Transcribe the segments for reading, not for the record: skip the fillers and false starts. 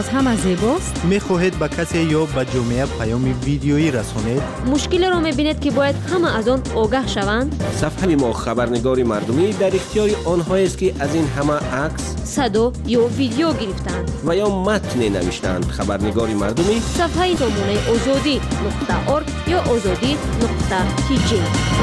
همه زیباست؟ می‌خواهید به کسی یا به جامعه پیام ویدیویی رسانید؟ مشکلی را می‌بینید که باید همه از آن آگاه شوند؟ صفحه ما خبرنگار مردمی در اختیار آنهایی است که از این همه عکس، صدا یا ویدیو گرفتند و یا متن نوشتند. خبرنگار مردمی صفحه سامانه azadi.org یا azadi.tg.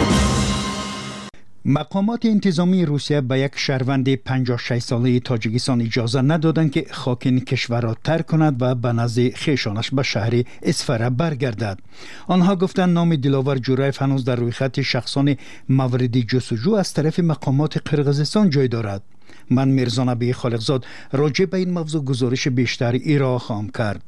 مقامات انتظامی روسیه به یک شهروند 56 ساله تاجیکستان اجازه ندادند که خاک کشور را ترک کند و به نزد خویشانش به شهر اسفره برگردد. آنها گفتند نام دلاور جورایف هنوز در روی خط شخصان مورد جستجو از طرف مقامات قرقیزستان جای دارد. من میرزا نبی خالقزاد راجع به این موضوع گزارش بیشتر ارائه خواهم کرد.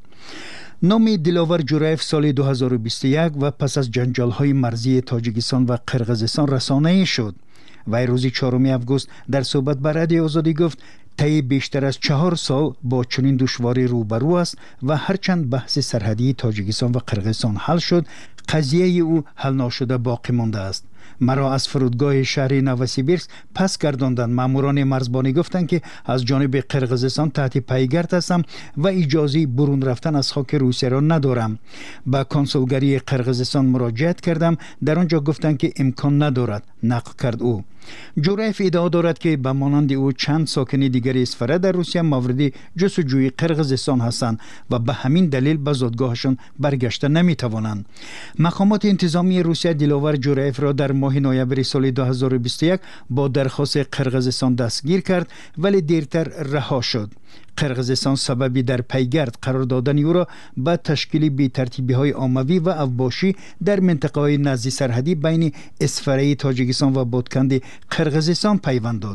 نام دلاور جورایف سال 2021 و پس از جنجال‌های مرزی تاجیکستان و قرقیزستان رسانه‌ای شد. وی روز 4 آگوست در صحبت با رادیو آزادی گفت طی بیشتر از 4 سال با چنین دشواری روبرو است و هرچند بحث سرحدی تاجیکستان و قرقیزستان حل شد، قضیه او حل نشده باقی مانده است. مرا از فرودگاه شهر نوسیبیرسک پس گرداندند. ماموران مرزبانی گفتند که از جانب قرقیزستان تحت پیگرد هستم و اجازه برون رفتن از خاک روسیه را ندارم. به کنسولگری قرقیزستان مراجعت کردم، در آنجا گفتند که امکان ندارد، نقل کرد او. جورایف ادعا دارد که به مانند او چند ساکن دیگر اسفره در روسیه مورد جستجوی قرقیزستان هستند و به همین دلیل به زادگاهشان برگشته نمیتوانند. مقامات انتظامی روسیه دلاور جورایف را در ماه نوامبر سال 2021 با درخواست قرقیزستان دستگیر کرد ولی دیرتر رها شد. قرقیزستان سببی در پیگرد قرار دادن او را به تشکیل بی‌ترتیبی‌های عمومی و اوباشی در منطقه‌های نزدی سرحدی بین اسفره تاجیکستان و بادکند قرقیزستان پیوند داد.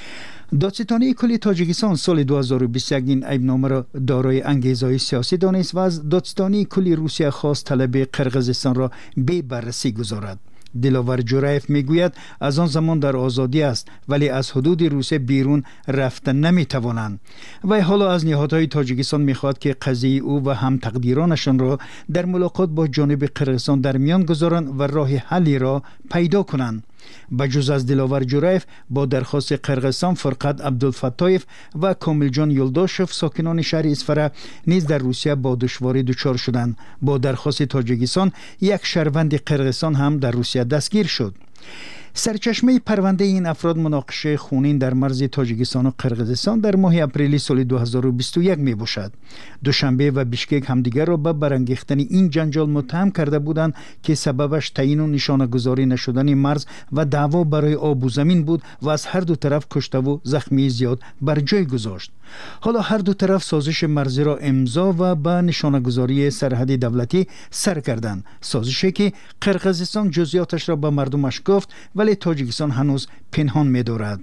دادستانی کلی تاجیکستان سال 2021 این عیبنامه را دارای انگیزه‌های سیاسی دانست و از دادستانی کلی روسیه خواست طلب قرقیزستان را بی بررسی گذارد. دلاور جورایف میگوید از آن زمان در آزادی است ولی از حدود روسیه بیرون رفتن نمیتوانند. و حالا از نهادهای تاجیکستان میخواد که قضیه او و هم تقدیرانشان را در ملاقات با جانب قرقیزستان در میان گذارند و راه حلی را پیدا کنند. بجز از دلاور جورایف با درخواست قرقیزستان فرقت عبدالفتایف و کامل جان یلداشف ساکنان شهر اسفره نیز در روسیه با دشواری دچار شدند. با درخواست تاجیکستان یک شهروند قرقیزستان هم در روسیه دستگیر شد. سرچشمه پرونده این افراد مناقشه خونین در مرز تاجیکستان و قرقیزستان در ماه اپریل سال 2021 می باشد. دوشنبه و بیشکک همدیگر را به برانگیختن این جنجال متهم کرده بودند که سببش تعیین و نشانه گذاری نشدن مرز و دعوا برای آب و زمین بود و از هر دو طرف کشته و زخمی زیاد بر جای گذاشت. حالا هر دو طرف سازش مرزی را امضا و به نشانه گذاری سرحد دولتی سر کردند. سازشی که قرقیزستان جزئیاتش را به مردمش گفت ولی تاجیکستان هنوز پنهان می‌دارد.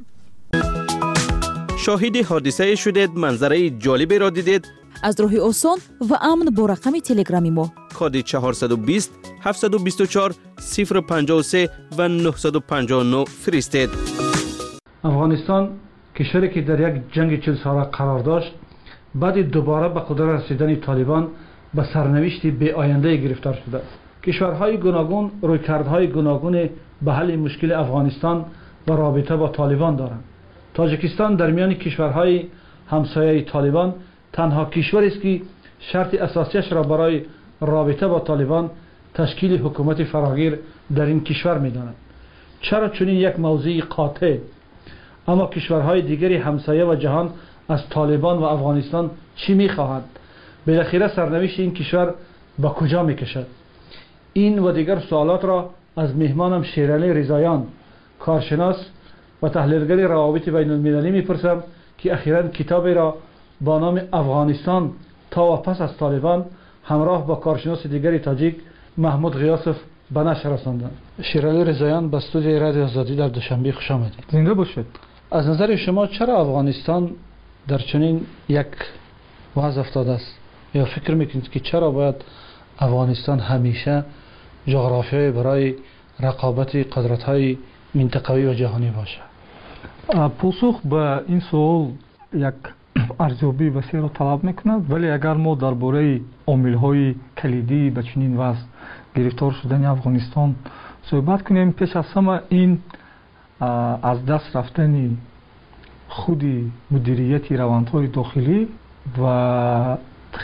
شاهد حادثه شدید، منظره جالبی را دیدید؟ از راه آسان و امن با رقم تلگرامی ما کد 420 724 053 و 959 فرستید. افغانستان کشوری که در یک جنگ 40 ساله قرار داشت، بعد دوباره به قدرت رسیدن طالبان به سرنوشتی بی آینده گرفتار شده است. کشورهای گوناگون رویکردهای گوناگون به حل مشکل افغانستان و رابطه با طالبان دارند. تاجیکستان در میان کشورهای همسایه طالبان تنها کشوری است که شرط اساسیش را برای رابطه با طالبان تشکیل حکومت فراگیر در این کشور می‌داند. چرا چنین یک موضوع قاطع؟ اما کشورهای دیگری همسایه و جهان از طالبان و افغانستان چی می‌خواهند؟ بالاخره سرنوشت این کشور با کجا می‌کشد؟ این و دیگر سوالات را از مهمانم شیرعلی رضاییان، کارشناس و تحلیلگر روابط بین المللی میپرسم که اخیراً کتابی را با نام افغانستان تا و پس از طالبان همراه با کارشناس دیگری تاجیک محمود غیاسف به نشر رساندند. شیرعلی رضاییان به استودیوی رادیو آزادی در دوشنبه خوش آمدید. زنده باشید. از نظر شما چرا افغانستان در چنین یک وضع افتاده است؟ یا فکر میکنید که چرا باید افغانستان همیشه جغرافیایی برای رقابت قدرت‌های منطقوی و جهانی باشه؟ پاسخ به این سوال یک ارزیابی وسیع را طلب میکند، ولی اگر ما درباره عامل‌های کلیدی به چنین وضع گرفتار شدن افغانستان صحبت کنیم، پیش از همه این از دست رفتن خود مدیریت روندهای داخلی و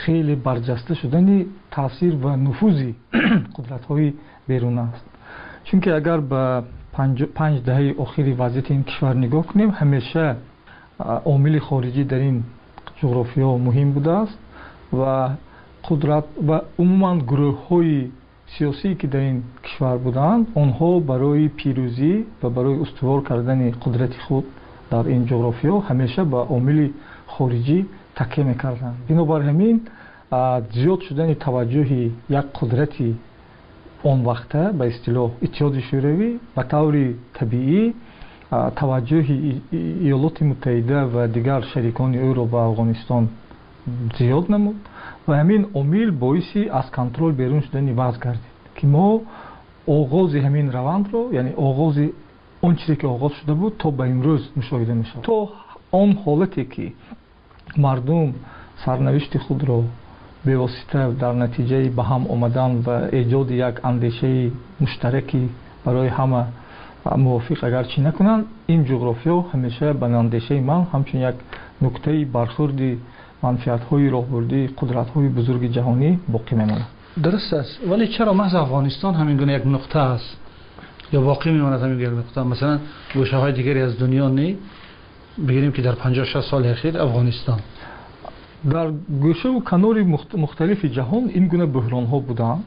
خیلی برجسته شدن تاثیر و نفوذ قدرت‌های بیرون است. چون که اگر به 5 دهه اخیر وضعیت این کشور نگاه کنیم، همیشه عامل خارجی در این جغرافیا مهم بوده است و قدرت و عموما گروه‌های سیاسی که در این کشور بودند، آنها برای پیروزی و برای استوار کردن قدرت خود در این جغرافیا همیشه به عامل خارجی تکیه می‌کردند. بنابر همین زیاد شدن توجه یک قدرتی آن وقته به اصطلاح اتحاد شوروی به طور طبیعی توجه ایالات متحده و دیگر شریکان او را به افغانستان زیاد نمود و همین عامل باعثی از کنترل بیرون شدن وضع گردید که ما آغاز همین روند رو، یعنی آغاز اون چیزی که آغاز شده بود تا به امروز مشاهده می‌شود. تو آن حالتی که مردم سرنوشت خود را به واسطه در نتیجه به هم آمدن و ایجاد یک اندیشه مشترکی برای همه موافق اگر چی نکنند، این جغرافیا همیشه به اندیشه من همچون یک نکته برخورد منفعت‌های راهبردی قدرت‌های بزرگ جهانی باقی میماند. درست است، ولی چرا محض افغانستان همین گونه یک نقطه است یا باقی میماند همین یک نقطه؟ مثلا گوشه‌های دیگری از دنیا نه بگیریم که در 50-60 سال اخیر افغانستان در گوشه و کنار مختلف جهان این گونه بحران‌ها بودند،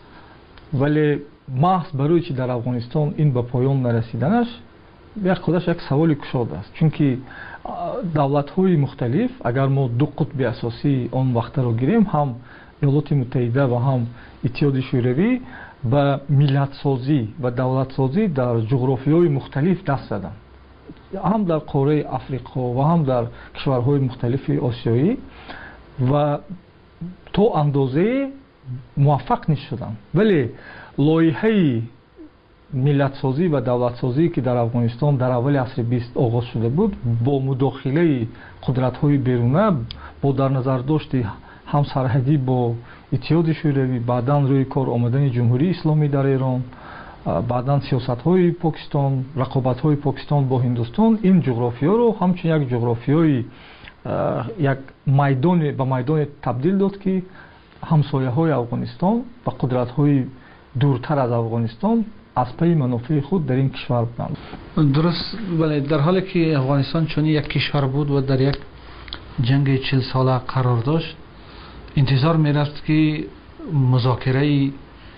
ولی محض برای چی در افغانستان این به پایان نرسیدنش خودش یک سوال کشاد است. چون که دولت‌های مختلف اگر ما دو قطب اساسی آن وقت را گیریم، هم ایالات متحده و هم اتحاد شوروی، به ملت سازی و دولت سازی در جغرافیای مختلف دست زدند، هم در قاره افریقا و هم در کشورهای مختلف آسیایی و تا اندازه موفق نشدند. ولی لایحه ملت سازی و دولت سازی که در افغانستان در اول عصر 20 آغاز شده بود، با مداخله قدرت‌های بیرونه، با در نظر داشت هم سرحدی با اتحاد شوروی، بعداً روی کار آمدن جمهوری اسلامی در ایران، بعداً سیاست‌های پاکستان، رقابت‌های پاکستان با هندوستان، این جغرافیا رو همچون یک جغرافیای یک میدان به میدان تبدیل داد که همسایه‌های افغانستان و قدرت‌های دورتر از افغانستان از پی منافع خود در این کشور بودند. درست، ولی در حالی که افغانستان چون یک کشور بود و در یک جنگ 40 ساله قرار داشت، انتظار می‌رفت که مذاکره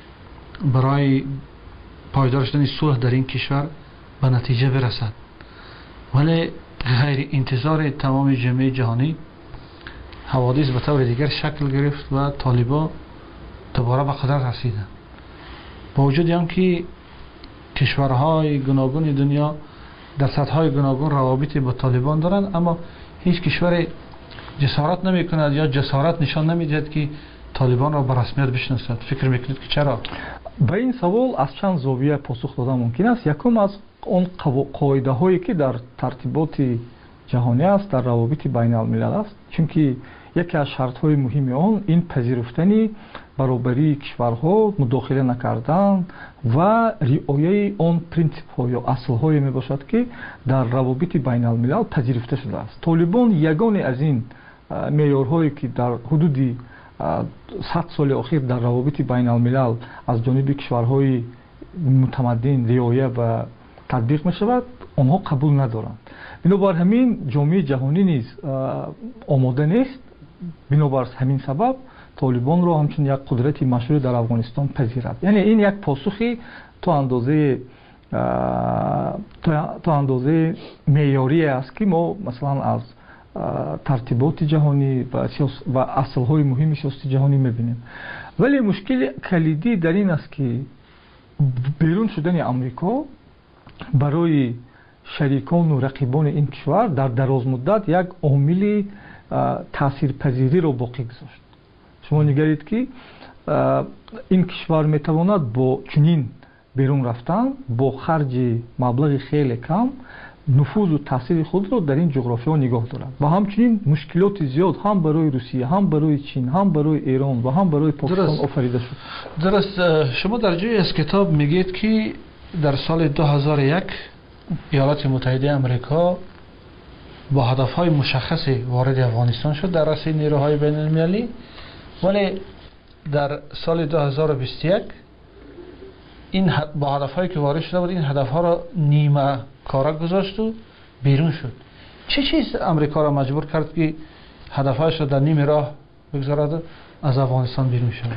برای پایدار شدن صلح در این کشور به نتیجه برسد، ولی غیر انتظار تمام جامعه جهانی حوادث به طور دیگر شکل گرفت و طالبان دوباره به قدرت رسیدند. با وجود آنکه کشورهای گوناگون دنیا در سطح‌های گوناگون روابط با طالبان دارند، اما هیچ کشور جسارت نمی‌کند یا جسارت نشان نمی‌دهد که طالبان را به رسمیت بشناسد. فکر می‌کنید که چرا؟ به این سوال از چند زاویه پاسخ دادن ممکن است. یکم از اون قاعده‌هایی که در ترتیبات جهانی است، در روابط بین الملل است، چون که یکی از شرط‌های مهم آن این پذیرفتن برابری کشورها، مداخله نکردن و رعایت آن پرینسیپ‌ها یا اصل‌های میباشد که در روابط بین الملل پذیرفته شده است. طالبان یگانه از این معیارهایی که در حدود 100 سال اخیر در روابط بین الملل از جانب کشورهای متمدن رعایت و تطبیق می شود، آنها قبول ندارند. بنابر همین جامعه جهانی نیز آماده نیست، بنابر همین سبب طالبان را همچون یک قدرت مشروع در افغانستان پذیرد. یعنی این یک پاسخی تا اندازه معیاری است که ما مثلا از ترتیبات جهانی و اصل‌های مهم سیاست جهانی می‌بینیم. ولی مشکل کلیدی در این است که بیرون شدن آمریکا برای شریکان و رقیبان این کشور در دراز مدت یک عامل تاثیرپذیری را باقی گذاشت. شما نگرید که این کشور میتواند با چنین بیرون رفتن با خرج مبلغ خیلی کم نفوذ و تاثیر خود را در این جغرافیا نگاه دارد و همچنین مشکلات زیاد هم برای روسیه، هم برای چین، هم برای ایران و هم برای پاکستان آفریده شد. درست. شما در جای از کتاب میگید که در سال 2001 ایالات متحده آمریکا با هدف‌های مشخصی وارد افغانستان شد در رأس نیروهای بین المللی ولی در سال 2021 این با هدفهایی که وارد شده بود این هدفها را نیمه کاره گذاشت و بیرون شد. چه چیز امریکا را مجبور کرد که هدفهایش را در نیمه راه بگذارد از افغانستان بیرون شد؟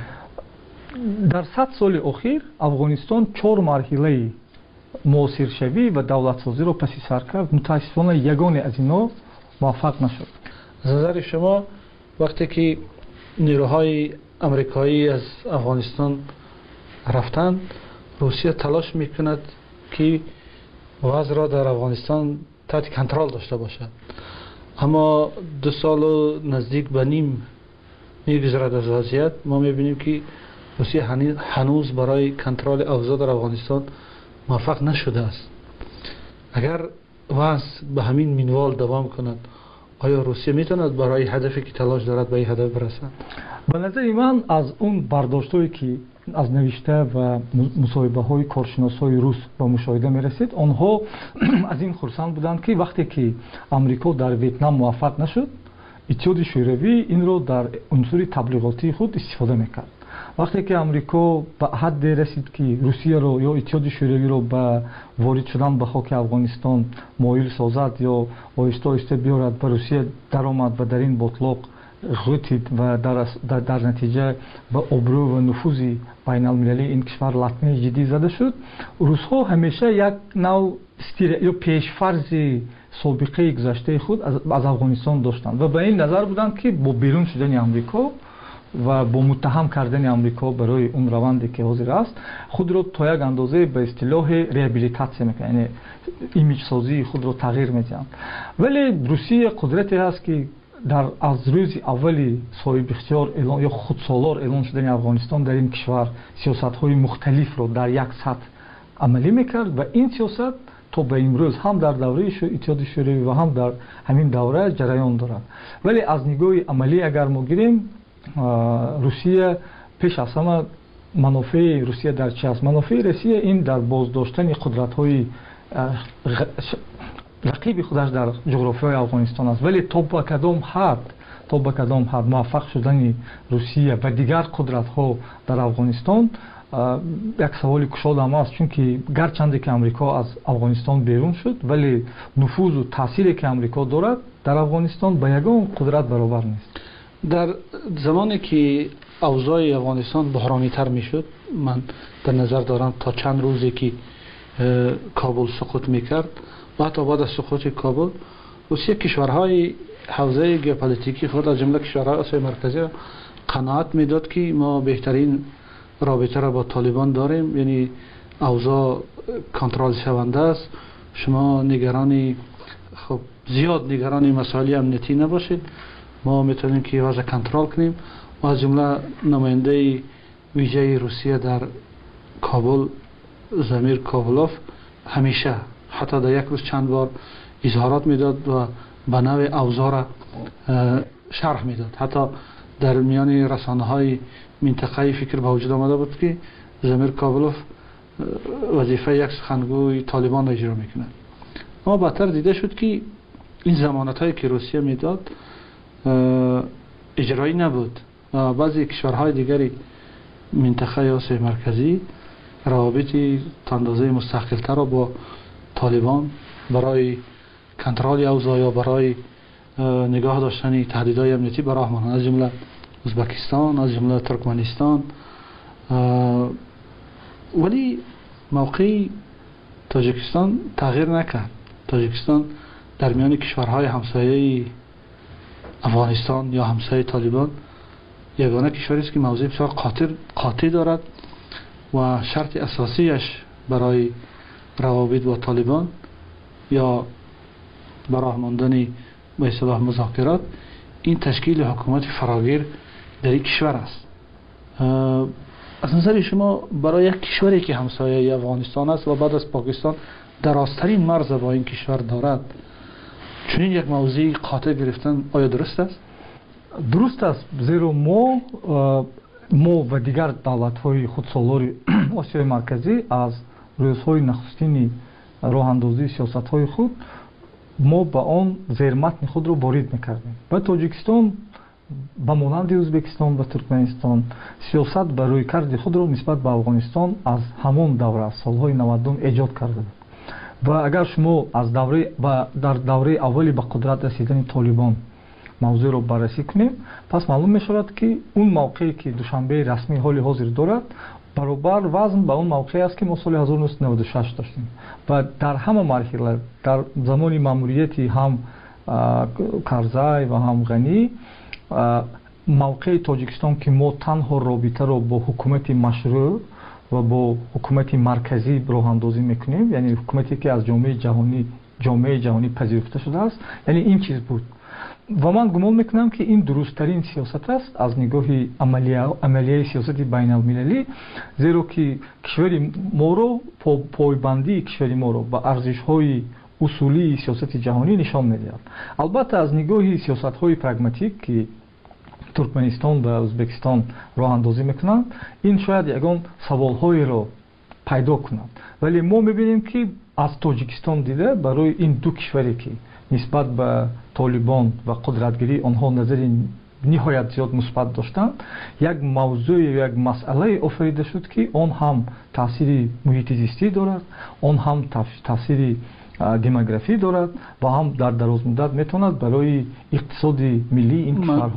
در 100 سال اخیر افغانستان 4 مرحله موثرشوی و دولتسازی را پس سر کرد. متاسفانه یگانه از اینا موفق نشد. از نظر شما وقتی که نیروهای امریکایی از افغانستان رفتند، روسیه تلاش میکند که وضع را در افغانستان تحت کنترل داشته باشد، اما 2 سال و نزدیک به نیم میگذرد از وضعیت. ما میبینیم که روسیه هنوز برای کنترل اوضاع در افغانستان موفق نشده است. اگر وضع به همین منوال دوام کند، آیا روسیه میتواند برای هدفی که تلاش دارد به این هدف برسد؟ به نظر من از اون برداشتایی که از نوشته و مصاحبه های کارشناسای روس با مشاهده می رسید، آنها از این خرسند بودند که وقتی که امریکا در ویتنام موفق نشد، اتحاد شوروی این رو در عنصر تبلیغاتی خود استفاده میکرد. وقتی که امریکا به حد رسید که روسیه رو یا اتحاد شوروی رو به وارد شدن به خاک افغانستان مایل سازد یا آهسته آهسته بیارد، به روسیه درآمد و در این بطلاق غوتید و در نتیجه به ابرو و نفوذ بین المللی این کشور لطمه جدی زده شد. روس‌ها همیشه یک نوع یا پیشفرض سابقه گذشته خود از افغانستان داشتند و به این نظر بودند که با بیرون شدن امریکا و با متهم کردن امریکا برای اون روندی که حاضر است خود را تا یک اندازه به اصطلاح ریابیلیتاسیون میکنند، یعنی ایمیج سازی خود را تغییر میدهند. ولی روسیه قدرتی هست که از روز اولی صاحب اختیار اعلان یا خودسالار اعلان شدن افغانستان در این کشور سیاست‌های مختلف را در یک سطح عملی میکرد و این سیاست تا به امروز هم در دوره اتحاد شوروی و هم در همین دوره جریان دارد. ولی از نگاه عملی اگر ما گیریم، روسیه پیش از همه منافع روسیه در چی است؟ منافع روسیه این در بازداشتن قدرت‌های رقیب خودش در جغرافیای افغانستان است. ولی تا به کدام حد موفق شدن روسیه و دیگر قدرت‌ها در افغانستان یک سوال کشاد هم است، چون که گرچند که امریکا از افغانستان بیرون شد ولی نفوذ و تأثیری که امریکا دارد در افغانستان به یگان قدرت برابر نیست. در زمانی که اوضاع افغانستان بحرانی تر می شد، من در نظر دارم تا چند روزی که کابل سقوط می کرد و حتی بعد از سقوط کابل روسیه کشورهای حوزه ژئوپلیتیکی خود از جمله کشورهای آسیای مرکزی قناعت می داد که ما بهترین رابطه را با طالبان داریم، یعنی اوضاع کنترل شونده است، شما زیاد نگران مسائل امنیتی نباشید، ما میتونیم که وضع کنترل کنیم. و از جمله نماینده ویژه روسیه در کابل زمیر کابلوف همیشه حتی در یک روز چند بار اظهارات میداد و به نوع اوضاع را شرح میداد. حتی در میان رسانه های منطقه‌ای فکر به وجود آمده بود که زمیر کابلوف وظیفه یک سخنگوی طالبان را اجرا میکنه. اما بعدتر دیده شد که این ضمانت هایی که روسیه میداد اجرایی نبود و بعضی کشورهای دیگری منطقه آسیای مرکزی روابطی تا اندازه مستقل‌تر را با طالبان برای کنترل اوضاع یا برای نگاه داشتن تهدیدهای امنیتی به راه ماندند، از جمله ازبکستان، از جمله ترکمنستان. ولی موقع تاجیکستان تغییر نکرد. تاجیکستان در میان کشورهای همسایه افغانستان یا همسایه طالبان یگانه کشوری است که موضع بسیار قاطع دارد و شرط اساسیش برای روابط با طالبان یا برای ماندن به اصطلاح مذاکرات این تشکیل حکومت فراگیر در این کشور است. از نظر شما برای یک کشوری که همسایه افغانستان است و بعد از پاکستان درازترین مرز با این کشور دارد، چنین یک موضوع قاطع گرفتن آیا درست است؟ درست است، زیرا ما و دیگر دولت‌های خودسالار آسیای مرکزی از روزهای نخستین راه اندازی سیاست‌های خود ما به آن زیر متن خود را وارد می‌کردیم. و تاجیکستان ба монанди ӯзбекистон ва туркманистон сиёсат ба рӯйкарди худро нисбат ба афғонистон аз ҳамон давра солҳои 90 эҷод карда буд. ва агар шумо дар давраи аввали ба қудрат расидани толибон мавзӯъро баррасӣ кунем, пас маълум мешавад ки он мавқеъе ки душанбеи расмӣ ҳоли ҳозир дорад баробар вазн ба он мавқеъ аст ки мо соли 1996 доштем. ва дар ҳама марҳила дар замони маъмурияти ҳам Карзай ва ҳам Ғанӣ мавқеи Тоҷикистон ки мо танҳо робитаро бо ҳукумати машрӯъ ва бо ҳукумати марказӣ роҳандозӣ мекунем, яъне ҳукумате ки аз ҷомеаи ҷаҳонӣ пазируфта шудааст, яъне ин чиз буд. ва ман гумон мекунам ки ин дурусттарин сиёсат аст аз нигоҳи амалияи сиёсати байналмилалӣ, зеро ки кишвари моро пойбандии кишвари моро ба арзишҳои усулии сиёсати ҷаҳонӣ нишон медиҳад. албатта аз нигоҳи сиёсатҳои прагматик ки Туркменистон ва Ӯзбекистон роҳандозӣ мекунанд, ин шояд ягон саволҳоеро пайдо кунад, вале мо мебинем ки аз Тоҷикистон дида барои ин ду кишваре ки нисбат ба Толибон ва қудратгирӣ онҳо назари ниҳоят зиёд мусбат доштанд, як мавзӯи як масъалае офарида шуд ки он ҳам таъсири муҳити зистӣ дорад, он ҳам таъсири демографӣ дорад ва ҳам дар дарозмуддат метавонад барои иқтисоди миллии ин кишварҳо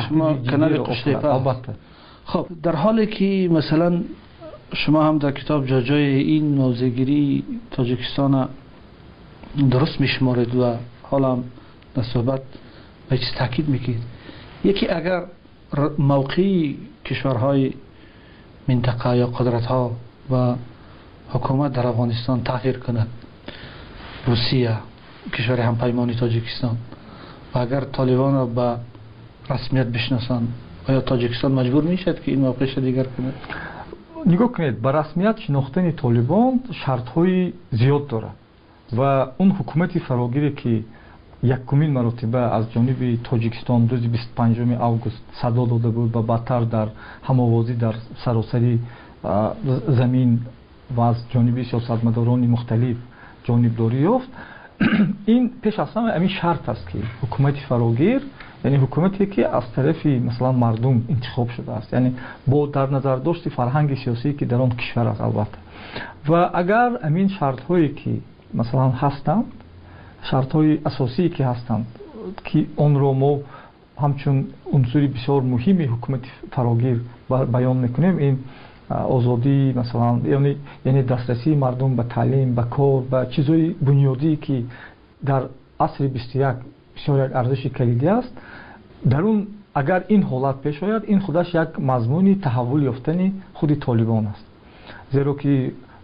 албатта. خب در حالی که مثلا شما هم در کتاب جای این موضع‌گیری تاجیکستان درست میشمارید و حالا در صحبت به چیز تاکید میکنید، یکی اگر موقعی کشورهای منطقه یا قدرت‌ها و حکومت در افغانستان تغییر کند، روسیه کشور همپیمانی تاجیکستان، و اگر طالبان را به رسمیت بشناسند، آیا تاجیکستان مجبور میشد که این موقعش دیگر کند؟ نگاه کنید، به رسمیت شناختن طالبان شرط‌های زیاد دارد و اون حکومت فراگیری که یکمین مرتبه از جانب تاجیکستان روز 25 آگوست صدا داده بود و بعدتر در هماوازی در سراسری زمین و از جانب سیاستمداران مختلف جانبداری یافت. این پیش از همه همین شرط است که حکومت فراگیر، یعنی حکومتی که از طرف مثلا مردم انتخاب شده است، یعنی با در نظر داشت فرهنگ سیاسی که در آن کشور است البته. و اگر همین شرط هایی که مثلا هستند، شرط های اساسی که هستند که آن را ما همچون عنصر بسیار مهمی حکومت فراگیر بیان میکنیم، این آزادی مثلا یعنی دسترسی مردم به تعلیم، به کار، به چیزهای بنیادی که در عصر 21 بسیار یک ارزش کلیدی است، در اون اگر این حالت پیش آید، این خودش یک مضمون تحول یافتن خود طالبان است، زیرا که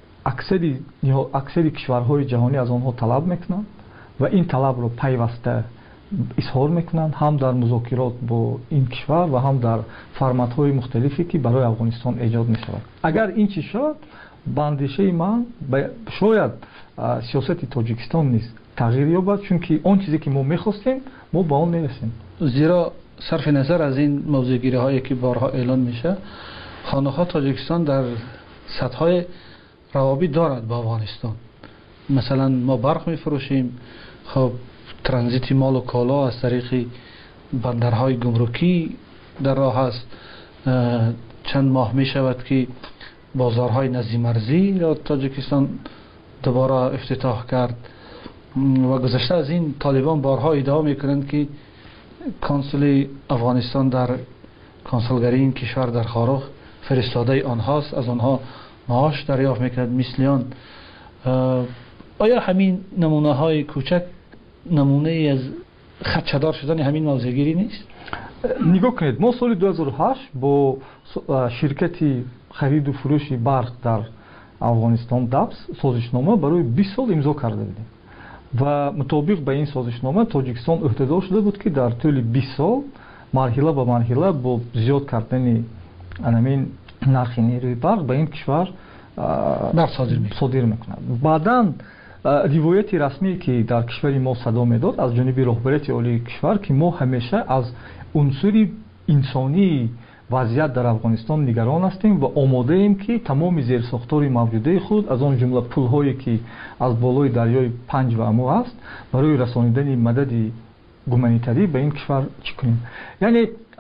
اکثر کشورهای جهانی از آنها طلب میکنند و این طلب را پیوسته اظهار میکنند، هم در مذاکرات با این کشور و هم در فرمت‌های مختلفی که برای افغانستان ایجاد می‌شود. اگر این چیز شد، به اندیشه من شاید سیاست تاجیکستان نیز تغییر یابد، چون که آن چیزی که ما می‌خواستیم ما به آن نرسیم. زیرا صرف نظر از این موضوع‌گیری‌هایی که بارها اعلان میشه، خانه‌ها تاجیکستان در سطح‌های روابط دارد با افغانستان. مثلا ما برق می‌فروشیم، خب ترانزیت مال و کالا از طریق بندرهای گمرکی در راه است. چند ماه می شود که بازارهای نزدی مرزی را تاجیکستان دوباره افتتاح کرد و گذشته از این طالبان بارها ادعا می کنند که کنسول افغانستان در کنسولگری این کشور در خارخ فرستاده آنهاست، از آنها معاش دریافت می کند مثلیان. آیا همین نمونه های کوچک نمونه از خدشه‌دار شدن همین موضوع‌گیری نیست؟ نگاه کنید، ما سال 2008 با شرکتی خرید و فروش برق در افغانستان دبس سازشنامه برای 20 سال امضا کرده بودیم و مطابق به این سازشنامه تاجیکستان عهدهدار شده بود که در طول 20 سال مرحله به مرحله با زیاد کردن همین نرخ نیروی برق به این کشور صادر می‌کند. بعداً روایت رسمی که در کشور ما صدا میداد از جانب رهبریت عالی کشور که ما همیشه از عنصر انسانی وضعیت در افغانستان نگران هستیم و آماده ایم که تمام زیرساخت‌های موجوده خود از آن جمله پل‌هایی که از بالای دریای پنج و امو است برای رسانیدن مدد گومانیتری به این کشور چی کنیم. یعنی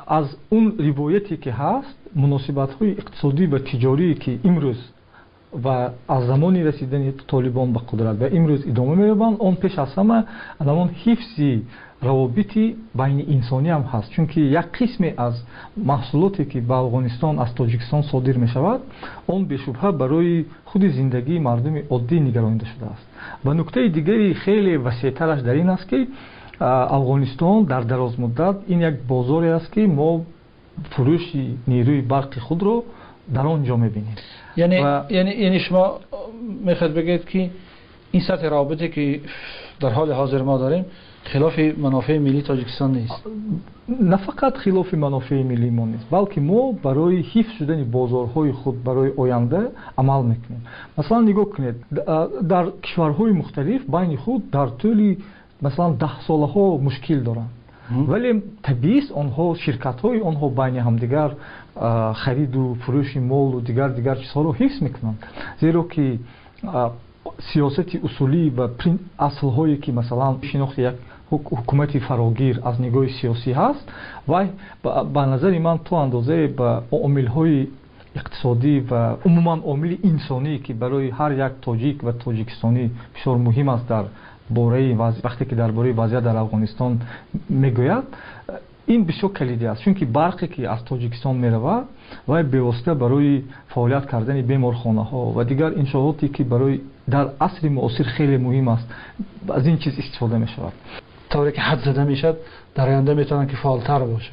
аз он ривояте ки ҳаст муносибатҳои иқтисодӣ ва тиҷорие ки имрӯз ва аз замони расидани толибон ба қудрат ва имрӯз идома меёбанд, он пеш аз ҳама анамон ҳифзи равобити байни инсонӣ ҳам ҳаст, чунки як қисме аз маҳсулоте ки ба Афғонистон аз Тоҷикистон содир мешавад, он бешубҳа барои худи зиндагии мардуми оддӣ нигаронида шудааст. Ва нуктаи дигари хеле васеътараш дар ин аст ки Афғонистон дар дарозмуддат ин як бозоре аст ки мо фурӯши нерӯи барқи худро дар он ҷо мебинем. یعنی شما میخواید بگید که این سطح رابطه که در حال حاضر ما داریم خلاف منافع ملی تاجیکستان نیست. نه فقط خلاف منافع ملی ما نیست، بلکه ما برای حفظ شدن بازارهای خود برای آینده عمل میکنیم. مثلا نگاه کنید در کشورهای مختلف بین خود در طول مثلا 10 ساله ها مشکل دارند، ولی طبیعی است آنها شرکت های آنها بین همدیگر خرید و فروش مال و دیگر چیزها رو حفظ میکنند، زیرا که سیاست اصولی و اصل هایی که مثلا شناخت یک حکومت فراگیر از نگاه سیاسی هست و به نظر من تو اندازه به عامل های اقتصادی و عموما عامل انسانی که برای هر یک تاجیک و تاجیکستانی بسیار مهم است در باره وقتی که درباره وضعیت در افغانستان میگوید، این بسیار کلیدی است، چون که برقی که از تاجیکستان میرود و به‌واسطه برای فعالیت کردن بیمارخانه ها و دیگر انشاءاتی که برای در عصر معاصر خیلی مهم است از این چیز استفاده می شود. طوری که حد زده میشد در آینده میتونن که فعالتر باشه.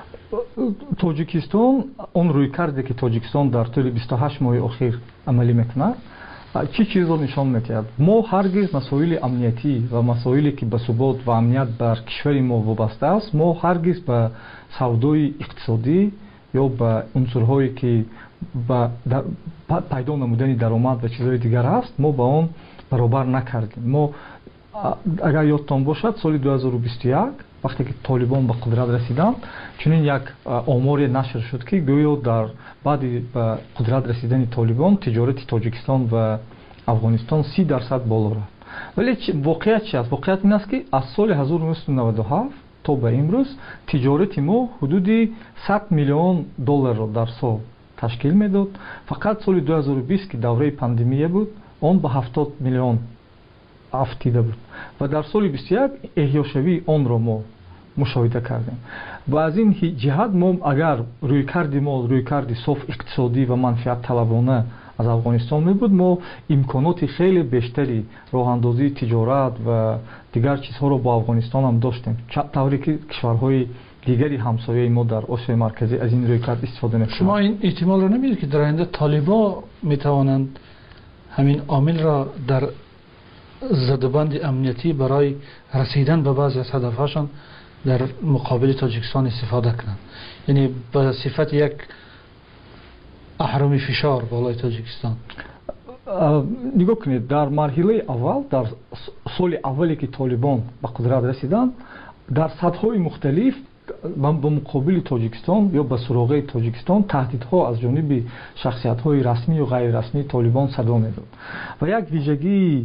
تاجیکستان اون روی کرده که تاجیکستان در طول 28 ماه اخیر عملی میکنه چی چیزا نشان میدهد؟ ما هرگز مسائل امنیتی و مسائلی که به ثبات و امنیت بر کشور ما وابسته است، ما هرگز به سودای اقتصادی یا به عنصرهایی که به پیدا نمودن درآمد و چیزهای دیگر است، ما با آن برابر نکردیم. ما اگر یادتان باشد سال 2021 وقتی که طالبان به قدرت رسیدند، چنین یک آماری نشر شد که گویا در بعد به قدرت رسیدن طالبان تجارت تاجیکستان و افغانستان 30% بالا رفت. ولی واقعیت چی است؟ واقعیت این است که از سال 1997 تا به امروز تجارت ما حدود 100 میلیون دلار را در سال تشکیل میداد. فقط سال 2020 که دوره پاندمیه بود، آن به 70 میلیون افتیده بود و در سال 21 احیاشوی آن را ما مشاهده کردیم. و از این جهت ما اگر رویکردی صاف اقتصادی و منفعت طلبانه از افغانستان می بود، ما امکانات خیلی بیشتری راه اندازی تجارت و دیگر چیزها را با افغانستان هم داشتیم، طوری که کشورهای دیگری همسایه ما در آسیای مرکزی از این رویکرد استفاده نمی‌کنند. شما این احتمال را نمی‌دید که در آینده طالبا می‌توانند همین عامل را در زدبند امنیتی برای رسیدن به بعضی از هدفهاشان در مقابل تاجیکستان استفاده کنند، یعنی به صفت یک اهرم فشار بالای تاجیکستان؟ نگاه کنید، در مرحله اول، در سال اولی که طالبان به قدرت رسیدند، در سطح‌های مختلف به مقابل تاجیکستان یا به سراغ تاجیکستان تهدیدها از جانب شخصیت‌های رسمی و غیر رسمی طالبان صدا می‌داد و یک ویژگی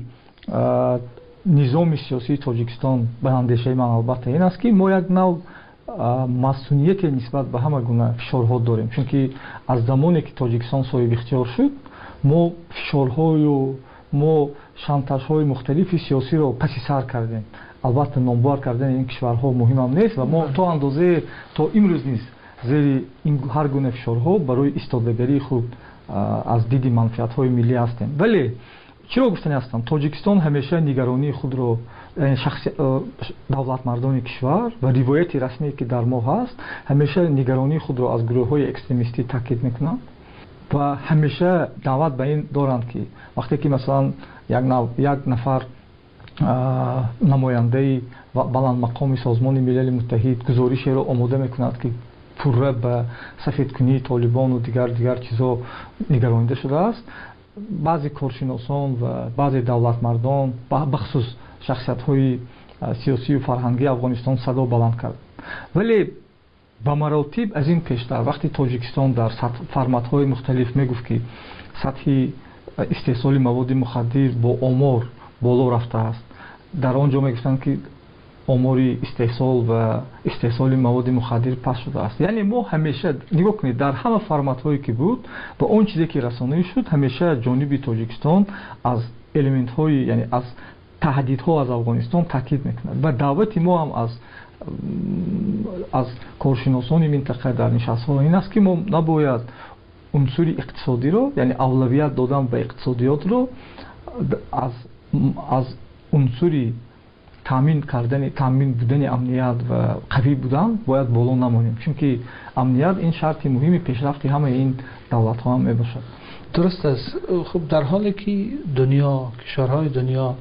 نظام سیاسی تاجیکستان به اندیشه من البته این است که ما یک نوع مسئولیت نسبت به همه گونه فشارها داریم، چون که از زمانی که تاجیکستان صاحب اختیار شد، ما فشارهای و ما شانتاژهای مختلف سیاسی را پس سر کردیم. البته نامبر کردن این کشورها مهم هم نیست و ما تا اندازه تا امروز نیست زیر این هر گونه فشارها برای ایستادگی خود از دید منفعت‌های ملی هستیم. ولی چرا گفتنی هستم؟ تاجیکستان همیشه نگرانی خود را دولت مردان کشور و روایت رسمی که در ما هست، همیشه نگرانی خود را از گروه‌های اکستریمیستی تاکید میکنند و همیشه دعوت به این دارند که وقتی که مثلا یک نفر نماینده و بلند مقام سازمان ملل متحد گزارشی را آماده میکند که پوره به سفیدکنی طالبان و دیگر چیزا نگرانیده شده است، بعضی کارشناسان و بعضی دولت مردان بخصوص شخصیت های سیاسی و فرهنگی افغانستان صدا بلند کرد. ولی به مراتب از این پیشتر وقتی تاجیکستان در فرمت های مختلف میگفت که سطح استحصال مواد مخدر با آمار بالا رفته است، در آنجا میگفتند که آماری استحصال و استحصال مواد مخدر پس شده است. یعنی ما همیشه نگاه کنید در همه فرمت هایی که بود و اون چیزی که رسانه‌ای شد همیشه جانب تاجیکستان از الیمنت های یعنی از تهدیدها از افغانستان تاکید میکند و دعوت ما هم از کارشناسان منطقه در نشست‌ها این است که ما نباید عنصر اقتصادی رو یعنی اولویت دادن به اقتصادیات رو از عنصر تامین بودن امنیت و قوی بودن باید بالا نمانیم، چون که امنیت این شرط مهمی پیشرفت همه این دولت ها هم میباشد. درست است. خب در حالی که کشورهای دنیا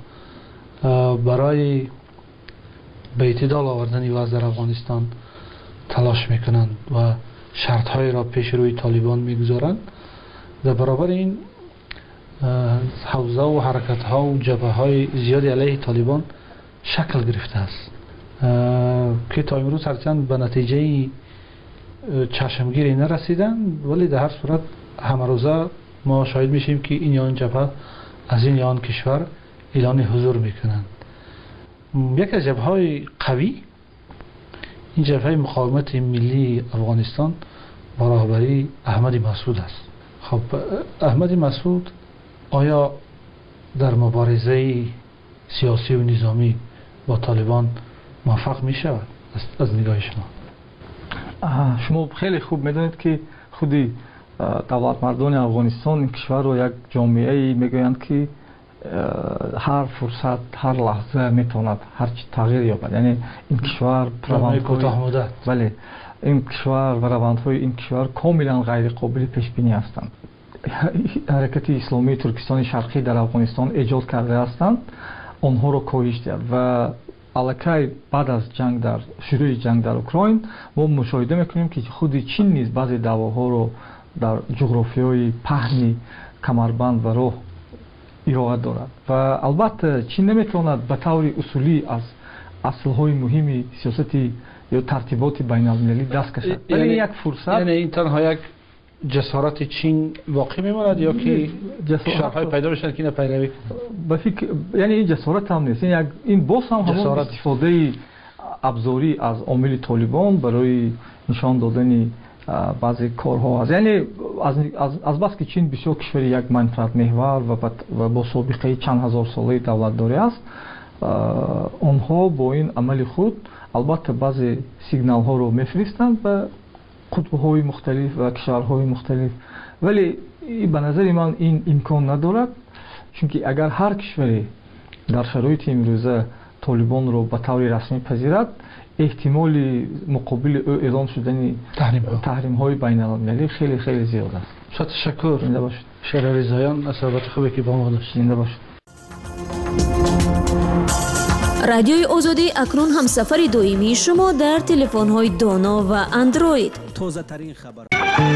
برای به اعتدال آوردن وضع در افغانستان تلاش میکنند و شرط های را پیش روی طالبان میگذارند، در برابر این حوزه و حرکت ها و جبهه های زیادی علیه طالبان شکل گرفته است که تا امروز هرچند به نتیجه چشمگیری نرسیدن، ولی در هر صورت همه روزه ما شاهد میشیم که این یا آن جبهه از این یا آن کشور اعلان حضور میکنند. یک از جبهه های قوی این جبهه مقاومت ملی افغانستان با رهبری احمد مسعود است. خب احمد مسعود آیا در مبارزه سیاسی و نظامی با طالبان موفق می شود از نگاه شما؟ شما خیلی خوب میدونید که خودی دولت مردان افغانستان این کشور رو یک جامعه میگویند که هر فرصت هر لحظه میتواند هر چی تغییر یابد. یعنی این کشور بله این کشور و روندهای این کشور کاملا غیر قابل پیش بینی هستند. حرکت اسلامی ترکستان شرقی در افغانستان ایجاد کرده هستند، آنها را کاهش داد و الکی بعد از شروع جنگ در اوکراین ما مشاهده میکنیم که خود چین نیز بعضی دعواها رو در جغرافیای پهنی کمربند و راه ارائه دارد و البته چین نمیتواند به طور اصولی از اصلهای مهمی سیاستی یا ترتیبات بین المللی دست کشد، ولی یک فرصت یعنی این تنها یک جسارت چین واقع میماند یا که کشورهای پیدا بشن که پیروی یعنی این جسارت هم نیست، این باز هم همون استفاده ابزاری از عامل طالبان برای نشان دادن بعضی کارها است. یعنی از بس که چین بسیار کشور یک منفعت محور و با سابقه چند هزار ساله دولتداری است، آنها با این عمل خود البته بعضی سیگنال ها رو میفرستند به قطب‌های مختلف و کشورهای مختلف، ولی به نظر من این امکان ندارد، چون که اگر هر کشوری در شرایط امروزه طالبان رو به طور رسمی پذیرد، احتمال مقابل او اعلام شدن تحریم های بین المللی خیلی خیلی زیاد است. تشکر. زنده باشید. شهریار رضاییان از صحبت خوبی که با ما داشتید. زنده باشید. رادیوی آزادی اکنون هم سفر دائمی شما در تلفن های دانا و اندروید. تازه ترین خبر.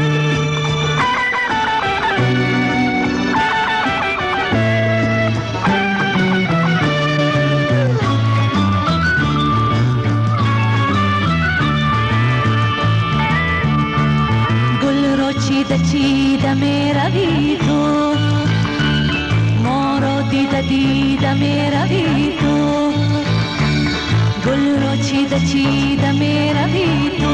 گل رو چیده میروی تو، ما رو دیده میروی تو، گل رو چیده میروی تو،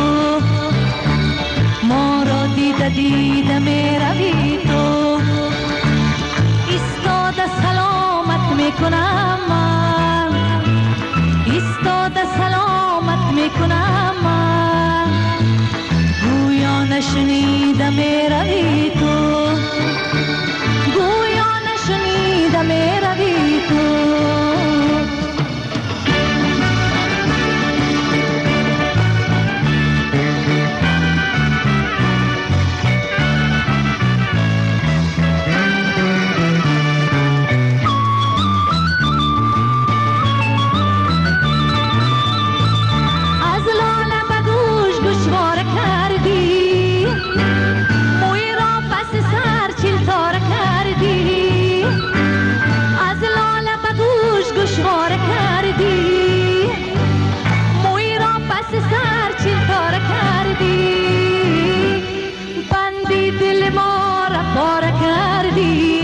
ما رو دیده میروی تو، ایستاده سلامت میکنم من، ایستاده سلامت میکنم من، گویا نشنیده میروی تو، گویا نشنیده میروی تو. بندی دل ما را پاره کردی،